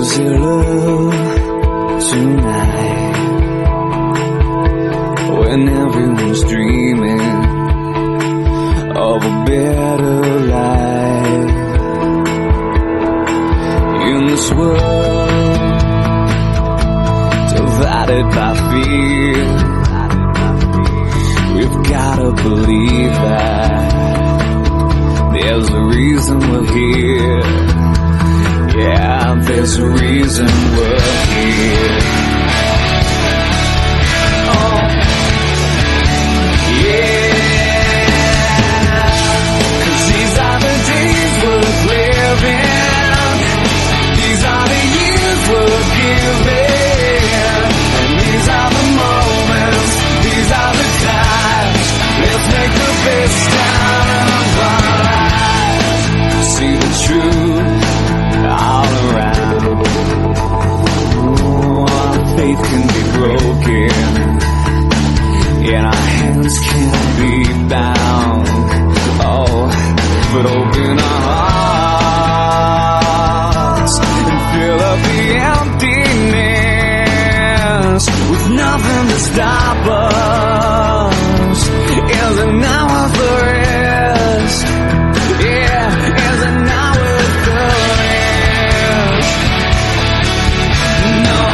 Use your love tonight when everyone's dreaming of a better life. In this world divided by fear, we've gotta believe that there's a reason we're here. Yeah, there's a reason we're here. Oh, yeah. 'Cause these are the days worth living. These are the years worth giving. And these are the moments, these are the times. Let's make the best out of our lives. See the truth all around. Oh, our faith can be broken, and our hands can't be bound. Oh, but open our hearts and fill up the emptiness with nothing to stop us. Is it now or the rest? Yeah, is it now or the rest? No.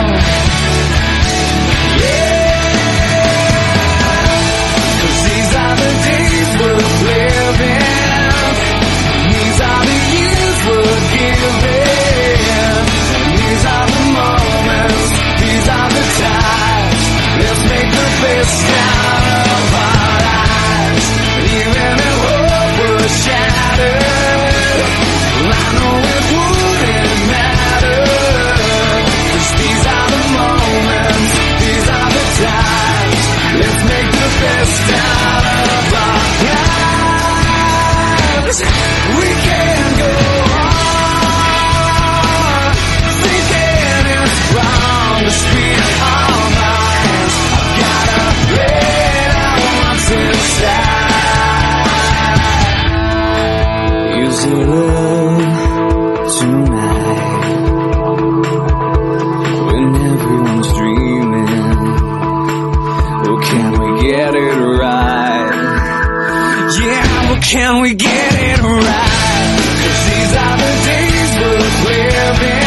Yeah. 'Cause these are the days worth living. These are the years worth giving. And these are the moments, these are the times. Let's make the best out of our lives. Even if hope was shattered, I know it wouldn't matter. 'Cause these are the moments, these are the times. Let's make the best out of our lives. We can go on, thinking it's wrong to speak our minds. I've gotta let out what's inside. Use your love tonight when everyone's dreaming. Oh, can we get it right? Yeah, well, can we get it right? 'Cause these are the days worth living.